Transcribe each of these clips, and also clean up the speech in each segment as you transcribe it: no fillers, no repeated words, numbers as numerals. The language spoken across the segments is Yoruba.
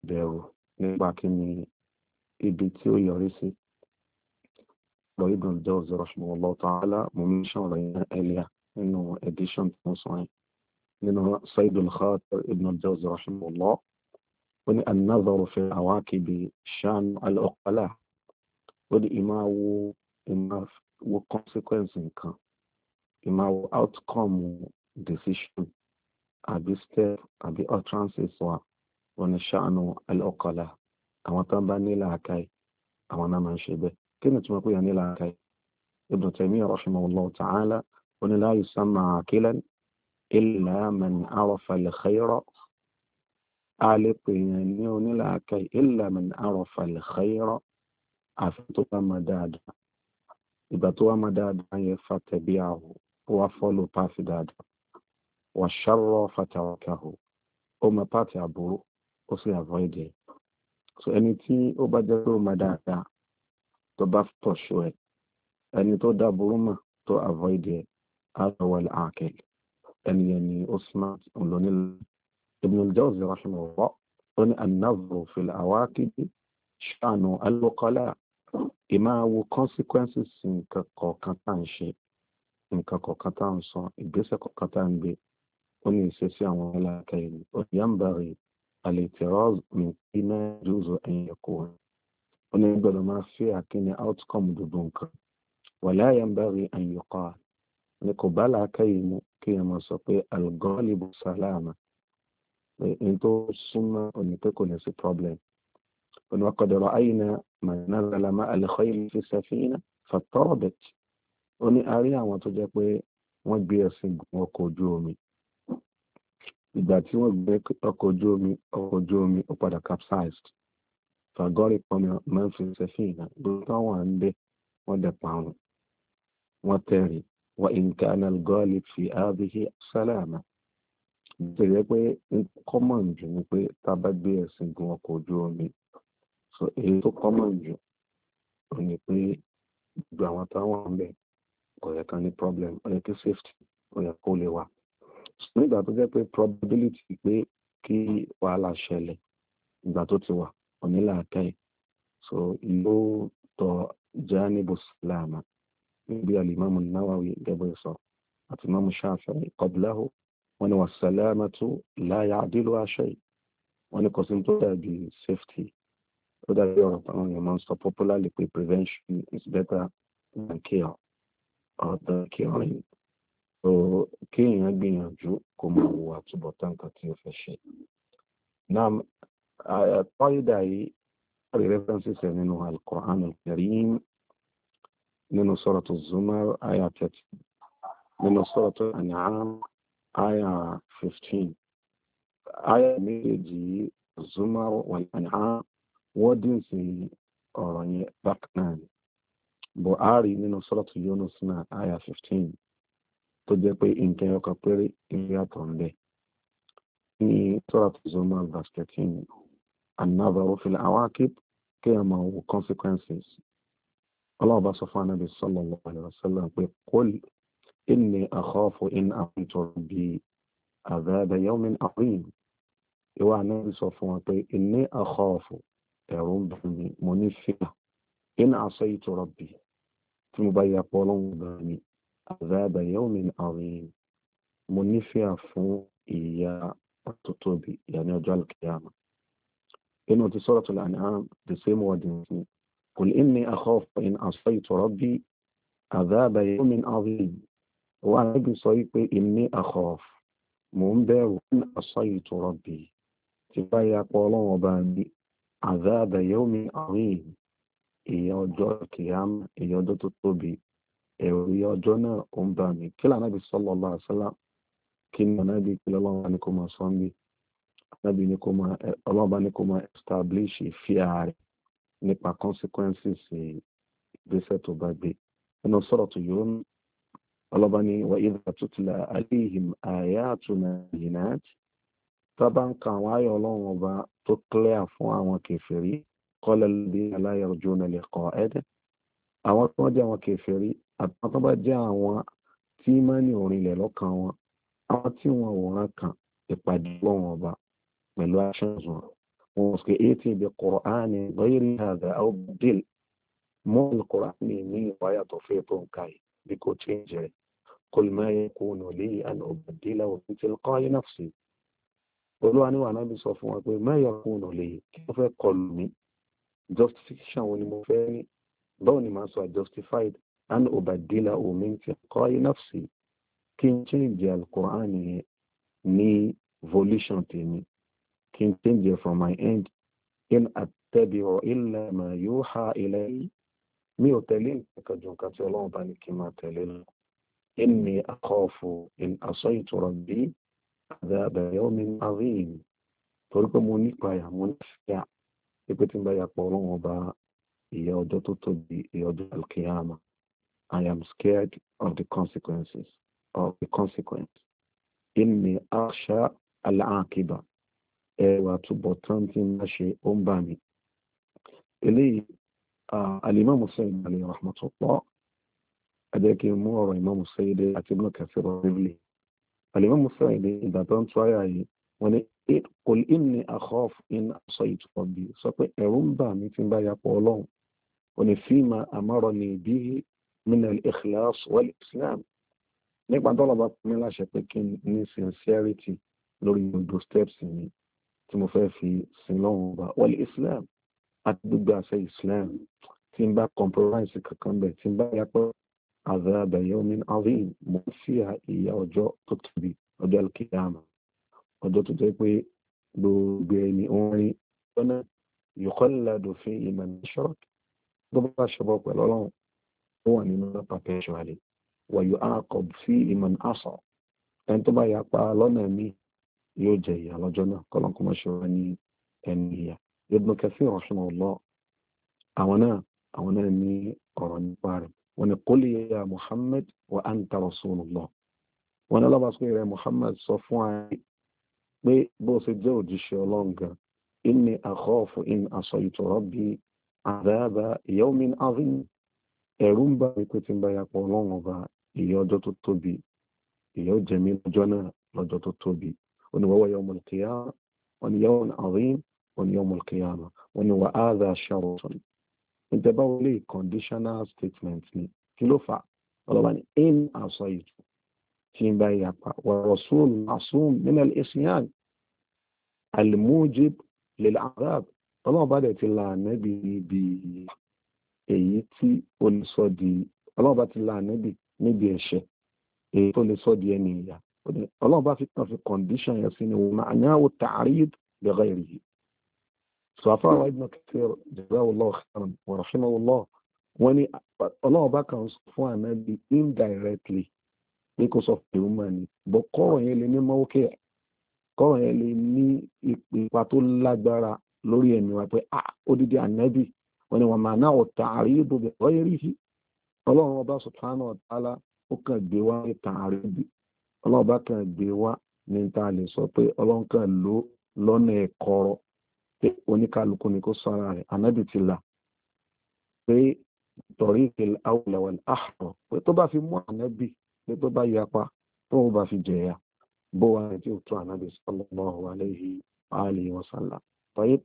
bẹ̀rù nípa kí ni ibi tí ó yọrí sí. Ibn al-Jawzi rahimahullah ta'ala mo mention ọ̀rọ̀ yẹn earlier nínú edition tí mo sọ yẹn nínú Sayd al-Khatir Ibn al-Jawzi rahimahullah ó ní an-nadharu fi awaqibi shan al-uqala ó ní ìmáwo consequence nǹkan ìmáwo outcome decision àbí step àbí utterances wa wọn ni ṣàánú al-uqala àwọn tó ń bá nílà àkáì àwọn náà máa ń ṣe bẹ́ẹ̀ kí ni tí wọ́n pè yàn nílà àkáì Ibn Taymiyyah rahimahullah ta'ala ó ní la yusamma aqilan illa man arafa al-khayra a lè pè yàn ní onílà àkáì illa man arafa al-khayra àfi tó bá mọ̀ dáadáa ìgbà tó wá mọ̀ dáadáa yẹ fatabi'ahu ó wá follow path dáadáa wa sharra fatarakahu ó mọ̀ pàtì àbúrò ó sì avoid ẹ̀. So ẹni tí ó bá jẹ́ pé ó mọ̀ dáadáa tó bá tọ̀ṣọ́ ẹ̀ ẹni tó dá burú mọ̀ tó avoid ẹ̀ àwọ̀wọ̀lẹ̀ àkẹ́lẹ̀ ẹni ẹni ó smart òǹlónílẹ̀. Ibn al-Jawzi rahimahullah ó ní an-nadhru fil awaqibi sha'nu al-uqala ìmáwo consequences nǹkan kọ̀ọ̀kan tá à ń ṣe nǹkan kọ̀ọ̀kan tá à ń sọ ìgbésẹ̀ kọ̀ọ̀kan tá à ń gbé ó ní ìṣesí àwọn aláàkẹ́ ìlú ó ní yanbaghi al-i'tiraz min ma yajuzu an yakun ó ní gbọ́dọ̀ máa fi àkíní outcome gbogbo nǹkan wala yanbaghi an yuqal ní kò bá làákẹ́ ìmú kí ẹ máa sọ pé al-ghalibu salama pé n tó súnmọ́ òní pé kò ní sí problem ó ní wa qad ra'ayna man nazala ma'a al-khayli fi safina fattarabat ó ní a rí àwọn tó jẹ́ pé wọ́n gbé ẹṣin gun ọkọ̀ ojú omi ìgbà tí wọ́n gbé ọkọ̀ ojú omi ó padà capsized fagọ́rì pọnmi mẹ́fì sẹ́fìnà gbogbo táwọn à ń bẹ wọ́n dẹ̀ parun wọ́n tẹ̀rì wa in kana al-ghalib fi hadhihi salama nítorí pé common jù ni pé tá a bá gbé ẹṣin gun ọkọ̀ ojú omi so èyí tó common jù ó ní pé gbogbo àwọn táwọn à ń bẹ kò yẹ kan ní problem ó yẹ kí safety ó yẹ kó lè wà nígbà tó jẹ́ pé probability pé kí wàhálà ṣẹlẹ̀ ìgbà tó ti wà onílàákàyè so ló tọ janibu salama níbi al-Imam an-Nawawi gẹ́gẹ́ sọ àti Imam Shafi'i qablahu wọn ni was-salamatu la ya'diluha shay' wọn ni kò sí tó dàbí safety ó dàbí ọ̀rọ̀ táwọn èèyàn máa ń sọ popularly pé prevention is better than cure or than curing. So kí èèyàn gbìyànjú kó máa wo àtúbọ̀tán nǹkan tí ó fẹ́ ṣe. Náà qaida yìí rí references ẹ̀ nínú al-Qur'an al-Karim nínú suratu Zumar aya 30 nínú suratu An'am aya 15 aya méjèèjì Zumar wal-An'am wording sí ọ̀rọ̀ yẹn bákan náà Buhari nínú suratu Yunus náà aya 15 tó jẹ́ pé nǹkan ọkọ̀ péré ìyàtọ̀ ń bẹ ní suratu Zumar verse 13 an-nadharu fil awaqib kí a máa wo consequences Allah bá sọ fún Ànábì sallallahu alaihi wasallam pé qul inni akhafu in a'tu rabbi adhaba yawmin 'azim ìwà Ànábì sọ fún wọn pé inni akhafu ẹ̀rù ń bà mí mo ní fìlà in asaytu rabbi tí mo bá yà pọ̀ Ọlọ́run bá mi عذاب يوم عظيم منفع فون إيا تطوبي يعني أجل القيامة إنه في سورة الأنعام the same wording قل إني أخاف إن عصيت ربي عذاب يوم عظيم وأنا بصيب إني أخاف منبر إن عصيت ربي تبايا قولون وباني عذاب يوم عظيم إيا أجل القيامة إيا تطوبي ẹ̀rù ọjọ́ náà ó ń bà mí kí l'Ànábì sallallahu alaihi wasallam kí ni Ànábì kí lọ́wọ́ bá ní kó máa sọ bí Ànábì ní kó máa ọlọ́wọ́ bá ní kó máa establish ìfíà rẹ̀ nípa consequences ìgbésẹ̀ tó bá gbé nínú suratu Yunus ọlọ́wọ́ bá ní wa idha tutla alayhim ayatuna bayyinat tábà ń ka àwọn ayọ̀ ọlọ́run ọba tó clear fún àwọn kèfèrí qala alladhina la yarjuna liqa'ana àwọn tó wọ́n jẹ́ àwọn kèfèrí àtàwọn tó bá jẹ́ àwọn tí mọ́nì òrìnlẹ̀ lọ́kàn wọn àwọn tí wọn ò rán kan ìpàdé ọlọ́run ọba pẹ̀lú actions wọn وسكئتي بقرآن غير هذا أو بدل مو القرآن مي ويا توفيق كاي بيكو تشينجر قل ما يكون لي أن أبدله من تلقاء نفسي قلوا أنا وأنا بصفوا ما يكون لي كيف يقول مي justification ونمفاني بوني ما سوى justified أن أبدله من تلقاء نفسي كين change القرآن ni volition tèmi kí n change from my end in attabi'u illa ma yuha ilayhi mi ò tẹ̀lé nǹkan ju nǹkan tí Ọlọ́run bá ní kí n máa tẹ̀lé lọ inni akhafu in asaytu rabbi adhaba yawmin adhim torí pé mo nípa àyà mo ní fíà pé tí n bá yapa Ọlọ́run ọba ìyà ọjọ́ tó tóbi ìyà ọjọ́ al-qiyama I am scared of the consequences of the consequence inni akhsha al-aqiba ẹwà túbọ̀ tán tí ń bá ṣe ó ń bà mí eléyìí al-Imam Sayyid alayhi rahmatullah ẹjẹ́ kí n mú ọ̀rọ̀ Imam Sayyid àti Ibn Kathir rẹ̀ al-Imam Sayyid ìgbà tó ń tó àyà yìí wọ́n ní qul inni akhaf in asaytu rabbi sọ pé ẹ̀rù ń bà mí tí ń bá yapọ̀ Ọlọ́run wọ́n ní fima amarani bihi min al-ikhlas wal-islam nípa tọ́lọ̀ bá pín láṣẹ pé kí ní sincerity lórí gbogbo steps mi tí mo fẹ́ fi sin lọ́wọ́ ọba wal islam àti gbogbo àṣẹ islam tí n bá compromise kankan bẹ̀ tí n bá yàpọ̀ adhaba yawmin adhim mo fi ìyà ọjọ́ tó tóbi ọjọ́ al-qiyama ọjọ́ tó jẹ́ pé gbogbo ẹni orin lọ́nà yukhalladu fihi man ashrak tó bá ṣọbọ pẹ̀lú Ọlọ́run ó wà nínú perpetually wa yu'aqab fihi man asa ẹni tó bá yapa lọ́nà mi yóò jẹ ìyà lọ́jọ́ náà kọ́lọ́nkọ́ mọ́ ṣe wá ní ẹni ìyà Ibn Kathir rahimahullah àwọn náà ní ọ̀rọ̀ nípa rẹ̀ wọ́n ní qul ya Muhammad wa anta rasulullah wọ́n ní ọlọ́ba sọ rẹ̀ Muhammad sọ fún ayé pé bó ṣe jẹ́ òjíṣẹ́ Ọlọ́run gan inni akhafu in asaytu rabbi adhaba yawmin adhim ẹ̀rù ń bà mí pé tí ń bá yapọ̀ Ọlọ́run ọba ìyà ọjọ́ tó tóbi ìyà ó jẹ mí lọ́jọ́ náà lọ́jọ́ tó tóbi وهو يوم القيامة ويوم عظيم ويوم القيامة وهذا شرط انت بقولي conditional statement كيلوفا والله إن عصيت فيما بيقع والرسول معصوم من الإسيان الموجب للعذاب الله بدأت الله نبي بإيتي ولصدي الله بدأت الله نبي الشيء إيتي ولصدي نية الله بقى في condition يسين ومعناه التعريض بغيره صفاء ابن كثير جزاه الله خيرا ورحمه الله وني الله بقى كان صفوان نبي indirectly because of the woman بقرة يلي ní موقع kọ́rọ̀ yẹn lè ní ipa tó lágbára lórí ẹ̀mí wa pé odidi ànábì wọn ni wọn máa náà ta'rīḍ bighayrihi ọlọ́run ọba subhanahu wa ta'ala ó kàn gbé wá ní ta'rīḍ ọlọ́run bá kàn gbé wá ní ta lè sọ pé ọlọ́run kàn ló lọ́nà ẹ̀kọ́rọ̀ pé oníkálukú ni kó sọ́ra rẹ̀ ànábì ti là pé tariqil awla wal ahra pé tó bá fi mú ànábì pé tó bá yapa tó bá fi jẹ̀yà bó wá ní tí ó tó ànábì sallallahu alayhi wa alihi wa sallam طيب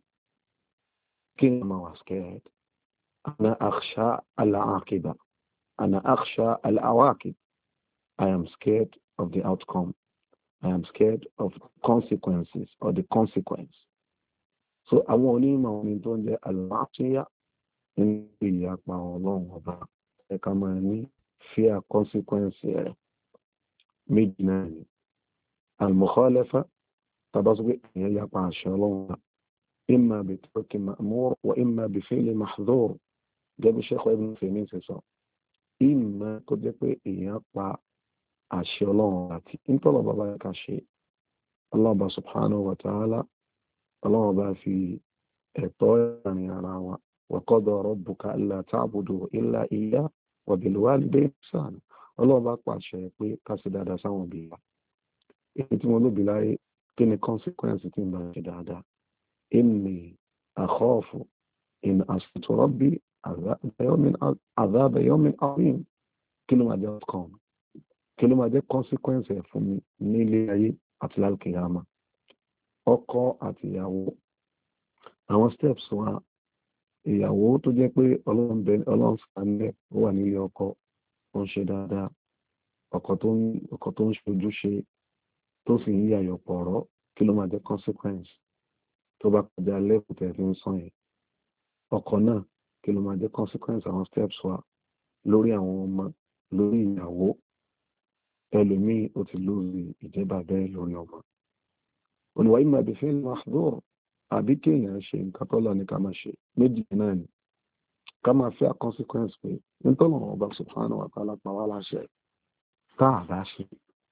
kí ni ma wà scared ana akhsha al-aqiba ana akhsha al-awaqib I am scared of the outcome. I am scared of consequences or the consequence. So àwọn onímọ̀ oní tó ń jẹ́ al-ma'siyah nínú ìyapa Ọlọ́run ọba ẹ̀ka máa ní fear consequence rẹ̀ méjì náà ni. Al-mukhalafa tàbá sọ pé èèyàn yapa àṣẹ Ọlọ́run ọba imma bi tarki ma'mur wa imma bi fi'li mahdhur gẹ́gẹ́ bí Sheikh Ibn Uthaymeen ṣe sọ. Imma kó jẹ́ pé èèyàn pa àṣẹ Ọlọ́run àti ìtọ́lọ̀ bàbá ẹ̀ka ṣe Allah subhanahu wa ta'ala Allah bá fi ẹ̀tọ́ ìrìn ara wa wa qada rabbuka alla ta'budu illa iyyahu wa bil walidayni ihsana Allah bá pàṣẹ pé ká ṣe dáadáa sáwọn òbí wa èyí tí wọ́n lóbi láyé kí ni consequence tí ń bá ṣe dáadáa inni akhafu in asaytu rabbi adhaba yawmin adhim kí ló máa jẹ́ outcome kí ló máa jẹ́ consequence ẹ̀ fún mi nílé ayé àti lálùkìyàmá ọkọ àti ìyàwó àwọn steps wa ìyàwó tó jẹ́ pé ọlọ́run sàánẹ̀ ó wà nílé ọkọ ó ń ṣe dáadáa ọkọ tó ń ṣojúṣe tó sì ń yàyọ̀pọ̀ ọ̀rọ̀ kí ló máa jẹ́ consequence tó bá kọjá lẹ́kùn tẹ̀ fi ń sàn yẹn ọkọ náà kí ló máa jẹ́ consequence àwọn steps wa lórí àwọn ọmọ lórí ìyàwó ẹlòmíì ó ti lórí ìjẹba bẹ́ẹ̀ lórí ọmọ olùwà ìmọ̀ àbífẹ́ mahdhur àbí kéèyàn ṣe nǹkan tó lọ ní ká máa ṣe méjì náà ni ká máa fẹ́ consequence pé nítorí àwọn ọba subhanahu wa ta'ala pa wá láṣẹ tá a bá ṣe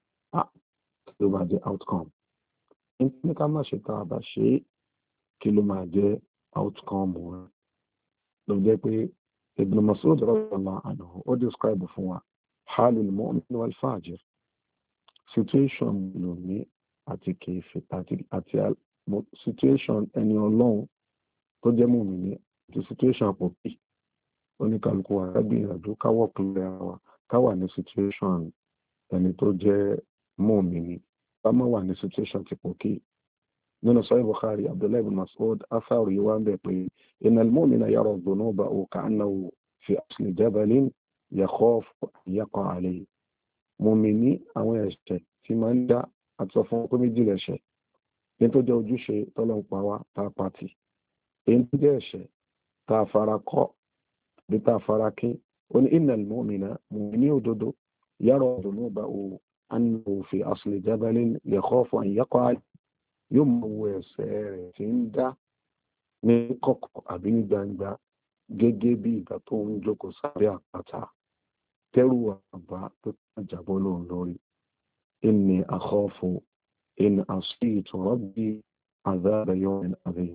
kí ló máa jẹ́ outcome ní ká máa ṣe tá a bá ṣe kí ló máa jẹ́ outcome wọn ló jẹ́ pé Ibn Mas'ud radiyallahu anhu ó describe fún wa halul mu'min wal fajir situation lómi àti kèéfì àti situation ẹni ọlọ́run tó jẹ́ mùmínì àti situation àpòpì oníkàlùkù wa gbìyànjú káwọ́ pínlẹ̀ wa káwà ní situation ẹni tó jẹ́ mùmínì ká má wà ní situation ti pòkì nínú Sahih Bukhari Abdullahi ibn Mas'ud afáàrù yìí wá ń bẹ̀ pé innal mu'mina yara dhunubahu ka'annahu fi asli jabalin yakhafu an yaqa alayhi mùmínì àwọn ẹ̀ṣẹ̀ tí máa ń dá àti sọ fún pé méjì lẹ́ṣẹ̀ ní tó jẹ́ ojúṣe tọ́lọ́ ń pa wá tá a pàtì èyí tó jẹ́ ẹ̀ṣẹ̀ tá a fara kọ́ bí tá a fara kí ó ní innal mu'mina mu'mini òdodo yara dhunubahu annahu fi asli jabalin yakhafu an yaqa yóò mọ owó ẹ̀ṣẹ̀ rẹ̀ tí ń dá ní kọ̀kọ̀ àbí ní gbangba gẹ́gẹ́ bí ìgbà tó ń jókòó sábẹ́ àpáta tẹ́rù àbá tó jábọ́ lóun lórí inni akhafu in asitu rabbi adhaba yawmin adhim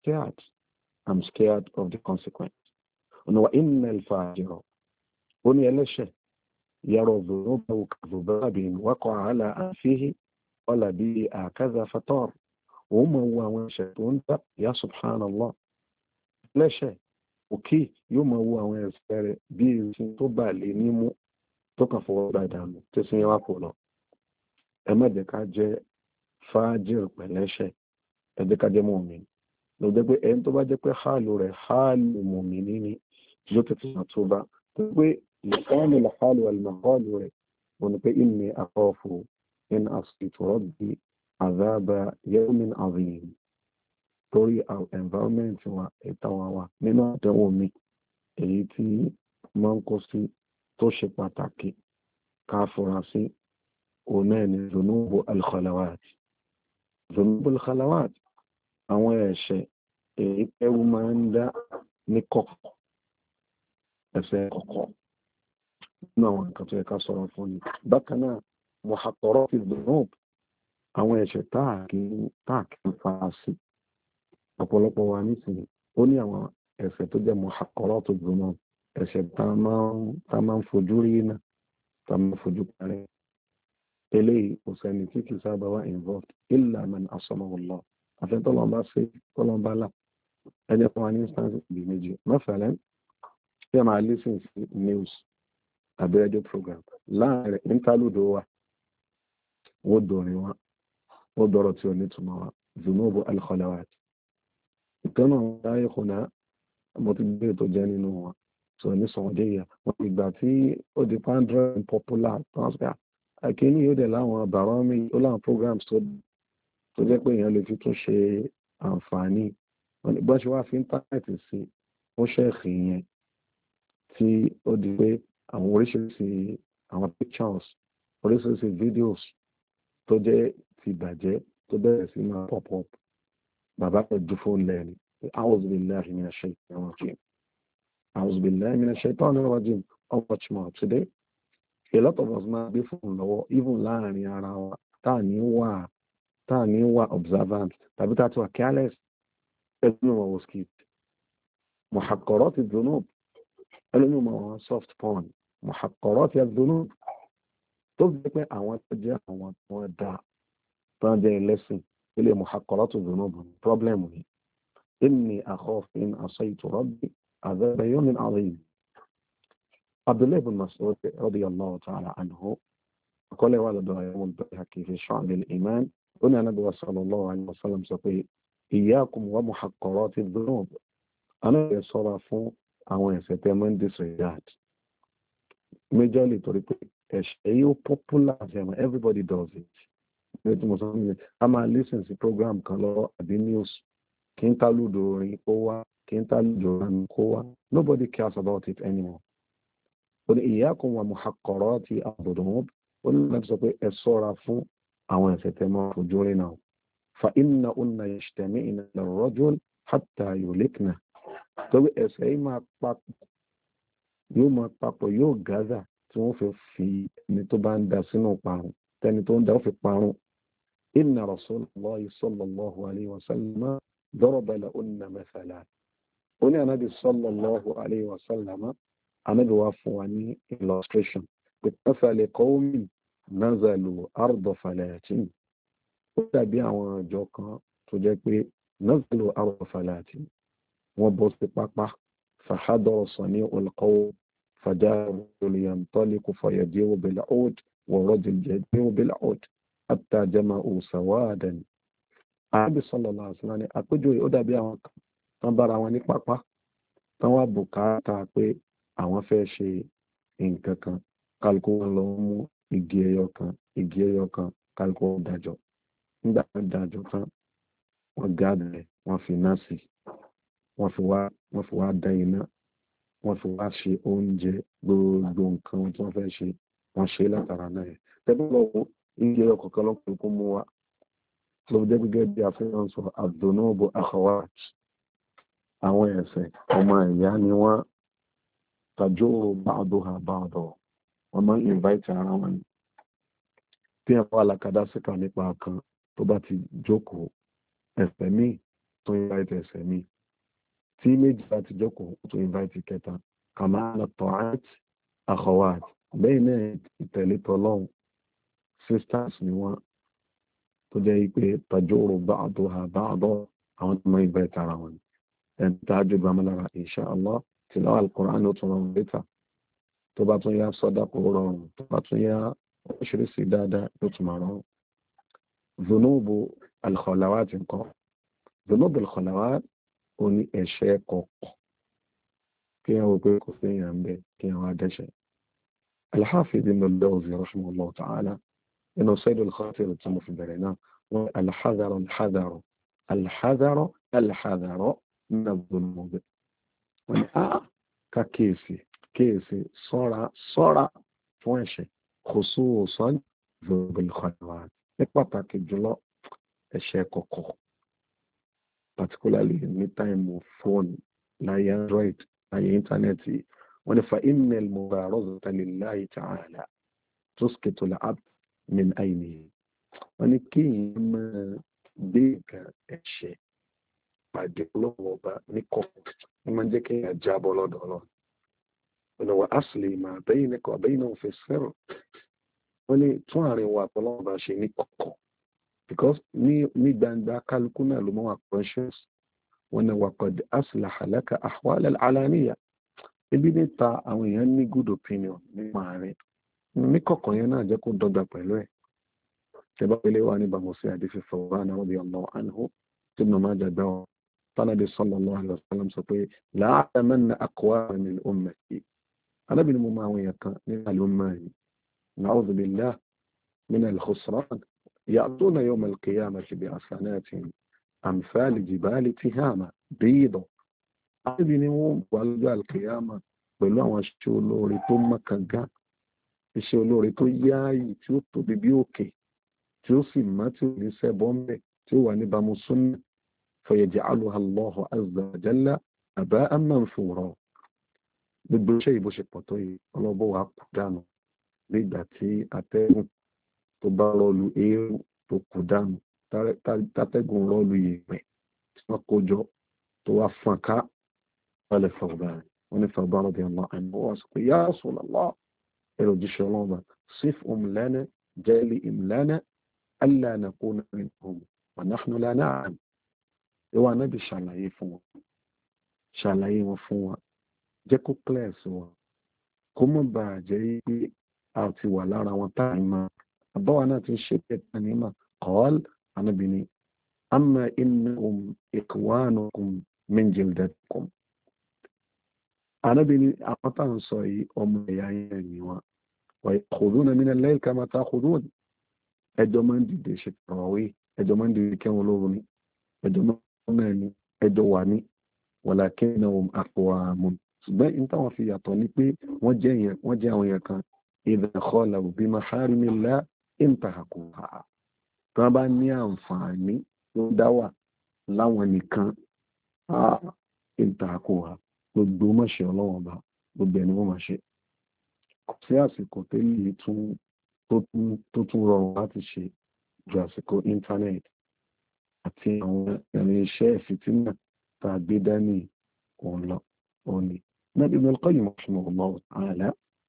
I'm scared of the consequence wa innal fajira ó ní ẹlẹ́ṣẹ̀ yara dhunubahu kadhubabin waqa'a ala anfihi qala bi hakaza fatar òun mọ̀ wo àwọn ẹ̀ṣẹ̀ tó ń dá ya subhanallah lẹ́ṣẹ̀ òkè yóò mọ̀ wo àwọn ẹ̀ṣẹ̀ rẹ̀ bí èsì tó bà lè nímú tó kàn fọwọ́ bá dànù tó sì yẹn wá kò lọ ẹ má jẹ́ ká jẹ́ fájìr pẹ̀lẹ́ṣẹ̀ ẹ jẹ́ ká jẹ́ mùmínì ló jẹ́ pé ẹni tó bá jẹ́ pé hálù rẹ̀ hálù mùmínì ni yóò tètè sàn tó bá tó pé ìfọ́nù làhálù àlùmọ̀hálù rẹ̀ wọn ni pé inni akhafu in asitu rabbi azaba yawmin azim torí environment wa ìtawà wa nínú àdánwò mi èyí tí máa ń kó sí tó ṣe pàtàkì ká fura sí òun náà ni zunubu al-khalawat àwọn ẹ̀ṣẹ̀ èyí tẹ́rù máa ń dá ní kọ̀kọ̀ ẹ̀ṣẹ̀ kọ̀kọ̀ nínú àwọn nǹkan tó yẹ ká sọ̀rọ̀ fún ni bákan náà muhaqqarati dhunub àwọn ẹ̀ṣẹ̀ táàkì fara sí ọ̀pọ̀lọpọ̀ wa nísìnyí ó ní àwọn ẹ̀ṣẹ̀ tó jẹ́ muhaqqaratu dhunub ẹ̀ṣẹ̀ tá máa ń fojú rí náà tá máa ń fojú parẹ́ eléyìí kò sẹ́ni tí kì í sábà wá involved illa man asamahu Allah àfẹ́ tọ́lọ́mbá sí tọ́lọ́mbá là ẹni fún wa ní instance ìbí méjì mẹ́fẹ̀lẹ́ tí a máa listen sí news àbí radio program láàrin interlude wa wọ́n dọ̀rin wa wọ́n dọ̀rọ̀ tí ò ní túmọ̀ wa zunubu al-khalawat ìkànnà láyé kùnà mo ti gbé tó jẹ́ nínú wọn sọ ní Saudiya wọn ìgbà tí ó di pandra popular transfer àkíní yóò dẹ̀ láwọn bàrámì ó láwọn programs tó jẹ́ pé èèyàn lè fi tún ṣe àǹfààní bọ́n ṣe wá fi íńtánẹ́ẹ̀tì sí ó ṣẹ̀kì yẹn tí ó di pé àwọn oríṣiríṣi àwọn pictures oríṣiríṣi videos tó jẹ́ ti bàjẹ́ tó bẹ̀rẹ̀ sí máa pop up bàbá pẹ̀lú fóònù lẹ́ni a'udhu billahi minash shaitanir rajim a'udhu billahi minash shaitanir rajim how much more today a lot of us máa gbé fóònù lọ́wọ́ even láàrin ara wa táà ní wà observant tàbí táà tí wà careless ẹgbẹ́ wọn wọ́n skip muhaqqarati dhunub ẹlẹ́nu wọn soft porn muhaqqarati dhunub tó jẹ́ pé àwọn tó jẹ́ àwọn tó dá tó jẹ́ ẹlẹ́sìn ilé muhaqqarati dhunub problem ni inni akhafu in asaytu rabbi adhaba yawmin adhim Abdullah ibn Mas'ud radiyallahu ta'ala anhu قال والد يوم البيهقي في شعب الإيمان هنا نبي صلى الله عليه وسلم سقي iyyakum wa muhaqqarati dhunub àná ẹ ṣọ́ra fún àwọn ẹ̀ṣẹ̀ tẹ́ máa ń disregard majorly torí pé ẹ̀ṣẹ̀ yóò popular ṣẹ̀mọ̀ everybody does it ní tí mo sọ fún mi a máa listen sí program kan lọ́wọ́ àbí news kí n tálùdò orin kó wá kí n tálùdò orin kó wá nobody cares about it anymore. ó ní iyyakum wa muhaqqarati dhunub ó ní láti sọ pé ẹ ṣọ́ra fún àwọn ẹ̀ṣẹ̀ tẹ́ máa fojú rí náà fa innahunna yajtami'na lirrajul hatta yuhlikna torí ẹ̀ṣẹ̀ yìí máa papọ̀ yóò gather tí wọ́n fi ẹni tó bá ń da sínú parun tẹni tó ń da ó fi parun. inna rasulullahi sallallahu alayhi wa sallam daraba lahunna mathalan ó ní ànábì sallallahu alayhi wa sallam ànábì wá fún wa ní illustration pé mathali qawmin nazalu arda falatin ó dàbí àwọn ọjọ́ kan tó jẹ́ pé nazalu arda falatin wọ́n bọ́ sí pápá فحضر صنيع القوم فجاء رجل ينطلق فيجيء بالعود ورجل يجيء بالعود حتى جمعوا سوادا. Ànábì sallallahu alaihi wasallam ní àpéjọ ó dàbí àwọn kan tán bára wọn ní pápá tán wá bùkátà pé àwọn fẹ́ ṣe nǹkan kan kálukú wọn lọ mú igi ẹyọ kan kálukú wọn dájọ́ nígbà tó dájọ́ tán wọ́n gáàdì wọ́n fi náà sí wọ́n fi wá dá iná wọ́n fi wá ṣe oúnjẹ gbogbo nǹkan tí wọ́n fẹ́ ṣe wọ́n ṣe látara náà yẹn tẹ́lẹ̀ lọ́wọ́ igi ẹyọ kọ̀ọ̀kan lọ́kùnrin kó mú wa ló jẹ́ gẹ́gẹ́ bí àfihàn sọ àdùnnúbù akhawat àwọn ẹ̀ṣẹ̀ ọmọ ìyá ni wọ́n tajuru ba'duha ba'da wọ́n máa ń invite ara wọn ni tí ẹ̀ wà lákàdá síkà nípa kan tó bá ti jókòó ẹ̀ṣẹ̀ míì tó invite ẹ̀ṣẹ̀ míì tí méjì bá ti jókòó tó invite kẹta kàmáà ta'at akhawat bẹ́ẹ̀ náà ìtẹ̀lé tọ́lọ́hun sisters ni wọ́n tó jẹ́ pé tajuru ba'duha ba'da àwọn tó máa invite ara wọn ni ẹni tá a jù bá mọ́lára insha Allah tìláwà al-Qur'an ó tún rọrùn létà tó bá tún yá sọ́dá kò rọrùn tó bá tún yá oríṣiríṣi dáadáa ló tún máa rọrùn. zunubu al-khalawat nǹkan zunubu al-khalawat ó ní ẹ̀ṣẹ̀ kọ̀ọ̀kan kí wọ́n wò pé kò sí èèyàn bẹ́ẹ̀ kí wọ́n wá dẹ́ṣẹ̀. al-Hafidh ibn al-Jawzi rahimahullah ta'ala inú Sayd al-Khatir tí mo fi bẹ̀rẹ̀ náà wọ́n al-hadharu al-hadharu al-hadharu al-hadharu min adh-dhunub wọ́n ní ká kíyèsí sọ́ra fún ẹ̀ṣẹ̀ khususan dhunubil khalawat ní pàtàkì jùlọ ẹ̀ṣẹ̀ kọ̀ọ̀kan particularly ní táìmù fóònù láyé android láyé íńtánẹ́ẹ̀tì wọ́n ní fa innal mubarazata lillahi ta'ala tusqitu al-'abd min aynihi wọ́n ní kí èèyàn máa gbé nǹkan ẹ̀ṣẹ̀ pàdé ọlọ́wọ́ ọba ní kọ̀ọ̀kan wọ́n máa ń jẹ́ kí èèyàn jábọ́ lọ́dọ̀ Ọlọ́run wọ́n wá asli ma baynaka wa baynahum fi sirr wọ́n ní tún àárín wa àtọ́lọ́wọ́ bá ṣe ní kọ̀ọ̀kan because ní gbangba kálukú náà ló mọ́ wà conscious wọ́n ní wa qad aslaha laka ahwal al-alaniya ibi níta àwọn èèyàn ní good opinion nípa rẹ̀ ní kọ̀ọ̀kan yẹn náà jẹ́ kó dọ́gba pẹ̀lú ẹ̀ tẹ́bá pẹ̀lẹ́ wà ní bàmọ́sí àdífi Thawban radiyallahu anhu tí Ibn Majah gbà wọn tánàbí sallallahu alaihi wasallam sọ pé la'a'lamanna aqwaman min ummati alábìnrin mo máa àwọn èèyàn kan ní àlùmọ́ yìí na'udhu billahi min al-khusran ya'tuna yawm al-qiyamati bi'asanatin amthal jibali tihama bayda alábìnrin wọn wà lọ́jọ́ al-qiyama pẹ̀lú àwọn iṣẹ́ olóore tó mọ́kànga iṣẹ́ olóore tó yááyì tí ó tóbi bí òkè tí ó sì má tí ó ní sẹ́bọ̀ ń bẹ̀ tí ó wà ní bámu súnnà fayaj'aluha Allahu azza wa jalla aba'an manthura gbogbo iṣẹ́ ìbò ṣe pọ̀ tó yìí ọlọ́bọ̀ wa kù dànù nígbà tí atẹ́gùn tó bá rọlù eérú tó kù dànù tátẹ́gùn rọlù yèèpẹ̀ tí wọ́n kó jọ tó wá fọ́n ká wọlé Thawban wọn ní Thawban radiyallahu anhu wọ́n sọ pé ya Rasulullah ẹ̀rọ jíṣẹ́ ọlọ́ba sifhum lana jalihim lana alla nakuna minhum wa nahnu la na'lam ìwà náà bí ṣàlàyé wọn fún wa jẹ́ kó clear sí wọn kó mọ̀ bá jẹ́ pé a ti wà lára wọn táà ní máa àbáwa náà ti ṣe pẹ̀ta ní máa qal anábìnrin amma innahum ikwanukum min jildatikum Ànábì ní àwọn tá ń sọ yìí ọmọ ẹ̀yà yẹn ni wọn wa ya'khuduna min al-layl kama ta'khudun ẹjọ́ máa ń dìde ṣe tàwí ẹjọ́ máa ń dìde kẹwọn lóru ni ẹjọ́ máa ń ní ẹjọ́ wà ní walakinnahum aqwamun ṣùgbọ́n ní táwọn fi yàtọ̀ ni pé wọ́n jẹ́ àwọn yẹn kan idha khalu bi maharimillah intahakuha tí wọ́n bá ní àǹfààní tó dá wà láwọn nìkan intahakuha gbogbo mọ̀ṣẹ́ ọlọ́wọ́n bá gbogbo ẹni wọ́n máa ṣe kò sí àsìkò tẹ́lẹ̀ tó tún rọrùn láti ṣe ju àsìkò íńtánẹ́ẹ̀tì àti àwọn irinṣẹ́ ìfìtínà tá a gbé dání òní. Náà Ibn al-Qayyim rahimahullah ta'ala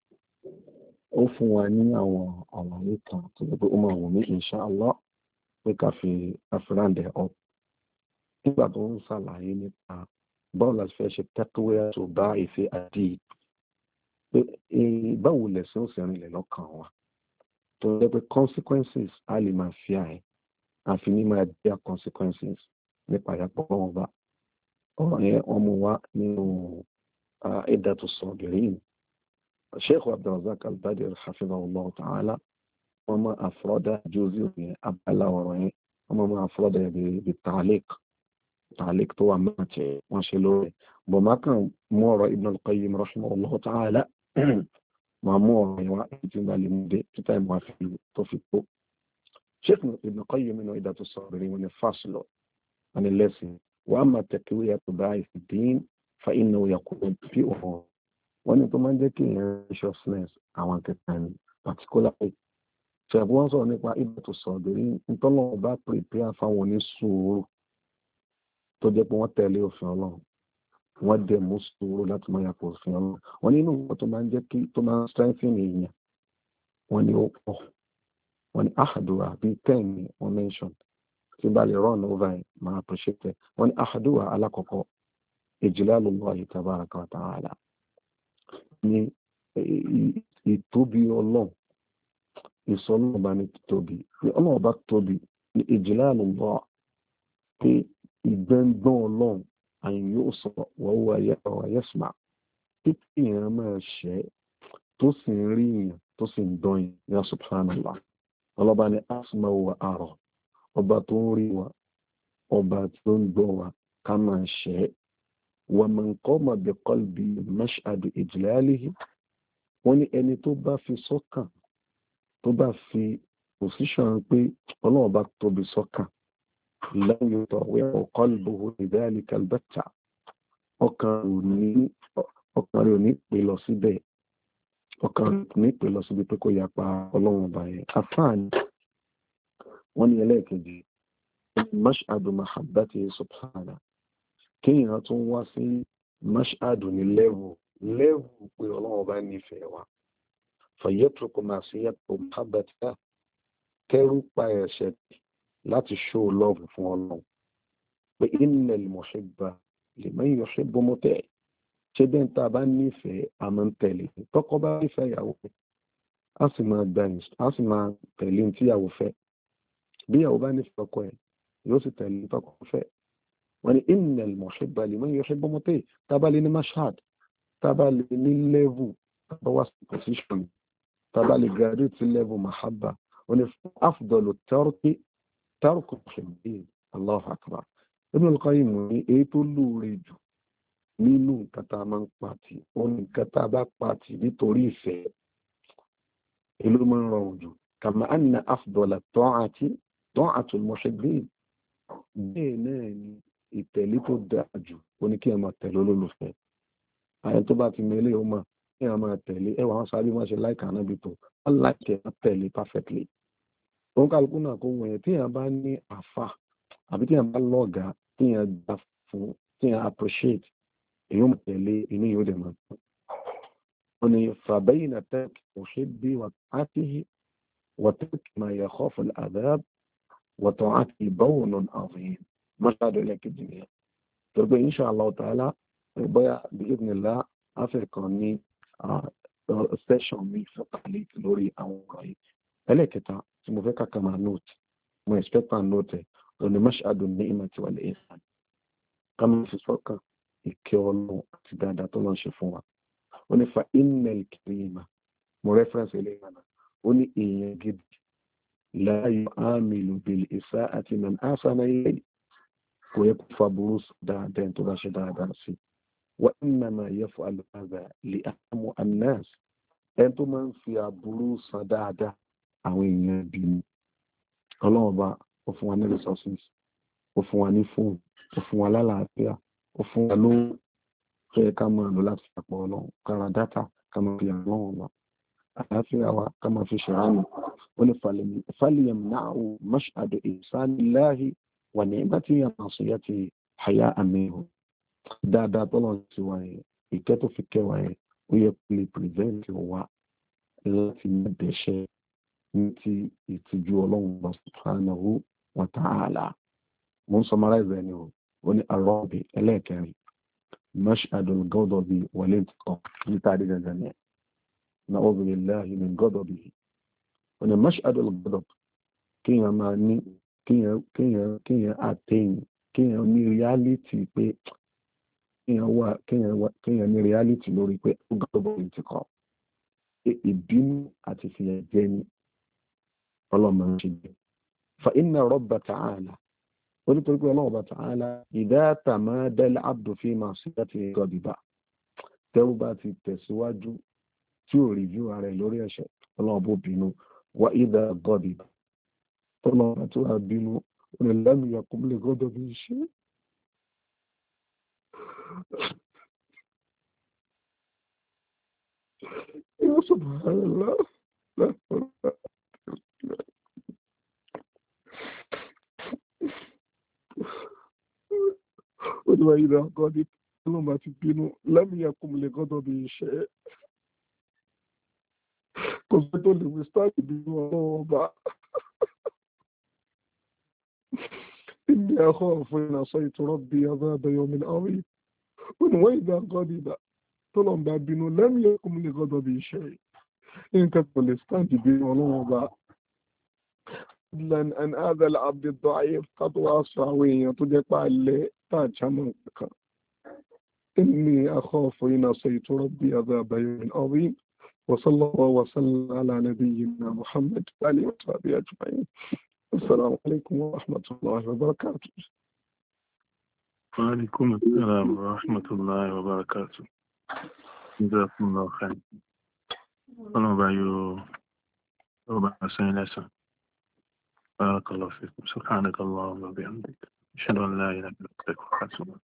ó fún wa ní àwọn àlàyé kan tó lè pé ó máa wù mí insha Allah pé ká fi afẹ́ràǹdẹ̀ ọ. Nígbà tó ń ṣàlàyé nípa báwo la fẹ́ ṣe taqwiya tó bá ìfẹ́ àdì pé báwo lẹ̀sìn ó sì rìnlẹ̀ lọ́kàn wa tó jẹ́ pé consequences a lè máa fi àfi ní máa díà consequences nípa ìyàpọ̀ wọn bá ọ̀rọ̀ yẹn wọ́n mú wá nínú Iddatu Sabirin. Sheikh Abdurrazzaq Al-Badr hafidhahullah ta'ala wọ́n máa afrada juz'i yẹn abala ọ̀rọ̀ yẹn wọ́n máa afrada bi ta'liq tó wà mẹ́tẹ̀ wọ́n ṣe lórí bọ̀ má kàn mú ọ̀rọ̀ Ibn al-Qayyim rahimahullah ta'ala máa mú ọ̀rọ̀ yẹn wá tí ó bá lè mú dé títà ìmọ̀ àfi tó fi tó. Sheikh Ibn Qayyim nínú Iddatu Sabirin wọn ni fásilọ̀ wọn ni lẹ́sìn wa amma taqwiyatu ba'ith ad-din fa innahu yakunu fi ọ̀rọ̀ wọn ni tó máa ń jẹ́ kí èèyàn righteousness àwọn kẹta ni particularly ṣẹ̀bù wọn sọ̀rọ̀ nípa Iddatu Sabirin nítorí bá prepare fáwọn onísùúrù tó jẹ́ pé wọ́n tẹ̀lé òfin Ọlọ́run wọ́n dẹ̀ mú sùúrù láti máa yàpọ̀ òfin Ọlọ́run wọn nínú nǹkan tó máa ń jẹ́ kí tó máa ń strengthen èèyàn wọn ni ó pọ̀ wọn ni ahaduwa bíi 10 ni wọ́n mention tí bá lè run over ẹ̀ máa appreciate ẹ̀ wọn ni ahaduwa alákọ̀ọ́kọ́ ijlalullahi tabaraka wa ta'ala ní ìtóbi Ọlọ́run ìsọlọ́ọ̀bá ní tóbi ní ọlọ́ọ̀bá tóbi ní ijlalullah pé ìgbẹ́ngbọ́n Ọlọ́run àyìn yóò sọ wọ́wọ́ ayẹ́sùmá títí èèyàn máa ṣẹ́ tó sì ń rí èèyàn tó sì ń dán yìí ya subhanallah ọlọ́ba ni asma wa ara ọba tó ń rí wa ọba tó ń gbọ́ wa ká máa ṣẹ́ wa man qama bi qalbi mash'ad ijlalihi wọ́n ní ẹni tó bá fi sọ́kàn tó bá fi position pé Ọlọ́run bá tóbi sọ́kàn لن يطوع قلبه لذلك البتة ọkàn rẹ̀ ò ní pè lọ síbẹ̀ ọkàn rẹ̀ ò ní pè lọ síbi pé kó yapa Ọlọ́run ọba yẹn afáàní wọ́n ní ẹlẹ́ẹ̀kejì mash'adu mahabbati subhana kéèyàn tún wá sí mash'adu ní lẹ́wù pé Ọlọ́run ọba nífẹ̀ẹ́ wa fayatruku ma'siyata mahabbati kẹrù pa ẹ̀ṣẹ̀ láti show love fún Ọlọ́run pé innal muhibba liman yuhibbu muti' ṣe bẹ́ẹ̀ tá a bá nífẹ̀ẹ́ àmọ́ ń tẹ̀lé tọkọ bá nífẹ̀ẹ́ ìyàwó a sì máa tẹ̀lé ní tíyàwó fẹ́ bí ìyàwó bá nífẹ̀ẹ́ ọkọ ẹ̀ yóò sì tẹ̀lé tọkọ fẹ́ wọ́n ní innal muhibba liman yuhibbu muti' tá a bá lè ní mashhad tá a bá lè ní level tá a bá wá sí position tá a bá lè graduate sí level mahabba wọ́n ní afdalu tarku muhibbin Allahu akbar Ibn al-Qayyim ní èyí tó lóore jù nínú nǹkan tá a máa ń pàtì ó ní nǹkan tá a bá pàtì nítorí ìfẹ́ èló máa ń rọrùn jù kama anna afdala ta'atul muhibbin bẹ́ẹ̀ náà ni ìtẹ̀lé tó dáa jù ó ní kí ẹ máa tẹ̀lé olólùfẹ́ àyẹ̀ tó bá ti mẹ́lẹ̀ ó máa kí ẹ máa tẹ̀lé ẹwà wọn sáré wọn ṣe láìka nábì tó wọn láìkẹ́ wọn tẹ̀lé perfectly òun kálukú náà kó wọ̀nyẹn tí èèyàn bá ní àfà àbí tí èèyàn bá lọ́ọ̀gá tí èèyàn gbà fún tí èèyàn appreciate èèyàn mọ̀ tẹ̀lé inú yóò dẹ̀ máa tán. wọ́n ní fàbẹ́yìn àtẹ́kì muhibbi wa ta'atihi wa tarki ma yakhafu al-adhab wa ta'atihi bawnun 'azim mọ́ṣáàdù lẹ́kẹ̀jì nìyẹn. torí pé insha Allah ta'ala bóyá bi'idhnillah áfẹ́kan ní session mi fọ́kàlẹ̀ lórí àwọn ọ̀rọ̀ yìí. ẹlẹ́kẹta tí mo fẹ́ kàkà máa note mo expect and note òní mash'adu ni'mati wal ihsan ká máa fi sọ́kàn ìkẹ́ ọlọ́run àti dáadáa tó lọ́n ṣe fún wa ó ní fa innal karima mo reference ilé ìlànà ó ní èèyàn gidi la yu'amilu bil isa'ati man ahsana ilayhi kò yẹ kó fa burú dáadáa tó bá ṣe dáadáa sí wa innama yaf'alu hadha li'ahmu an-nas ẹni tó máa ń fi aburú san dáadáa àwọn èèyàn bí mi ọlọ́run bá ó fún wa ní resources ó fún wa ní fóònù ó fún wa lálàáfíà ó fún wa lówó tó yẹ ká máa lò láti àpọ̀ ọlọ́run kára dátà ká máa fi àwọn ọlọ́run lọ àlàáfíà wa ká máa fi ṣàánú ó ní falyamna'u mash'adu ihsanillahi wa ni'matihi ma'siyati haya'an minhu dáadáa tọ́lọ̀ ti wà yẹn ìkẹ́ tó fi kẹwàá yẹn ó yẹ kó lè prevent wa láti mẹ́dẹ̀ẹ́ṣẹ́ ní ti ìtìjú ọlọ́run subhanahu wa ta'ala mo ń summarize ẹni ó ní arọ́bì ẹlẹ́ẹ̀kẹrin mash'adul ghadabi wal intiqam níta àdé gangan ni na'udhu billahi min ghadabihi ó ní mash'adul ghadab kéèyàn máa ní kéèyàn attain kéèyàn ní reality pé kéèyàn ní reality lórí pé ó gbọ́dọ̀ intiqam ìbínú àti fìyà jẹ ní ọlọ́mọ ṣe jẹ fa inna rabba ta'ala onítorí pé ọlọ́run bá ta'ala idha tamada al-abdu fi ma'siyatihi ghadiba tẹ́rù bá ti tẹ̀síwájú tí ò rìvíw ara ẹ̀ lórí ẹ̀ṣẹ̀ ọlọ́run bó bínú wa idha ghadiba ọlọ́run bá tó wà bínú ní lam yaqum li ghadabihi shay'. Ya subhanallah. وإذا غضب لما تبينوا لم يقم لغضبه شيء كنت تقول مستعد بينه إني أخاف إن عصيت ربي عذاب يوم عظيم وإذا غضب طلب بينه لم يقم لغضبه شيء إن كنت مستعد بينه لأن أن هذا العبد الضعيف قد وصى وين تجمع اللي تاجمع إني أخاف إن عصيت ربي عذاب يوم عظيم وصلى الله وسلم على نبينا محمد وآله وصحبه أجمعين. السلام عليكم ورحمة الله وبركاته. وعليكم السلام ورحمة الله وبركاته. جزاكم الله خير. أنا بايو ربع سنة. بارك الله فيكم. سبحانك اللهم وبحمدك أشهد أن لا إله إلا أنت أستغفرك.